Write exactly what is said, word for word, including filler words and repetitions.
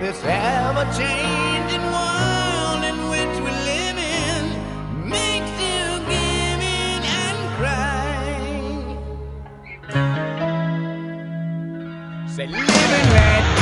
This ever-changing world in which we live in makes you give in and cry. Say living right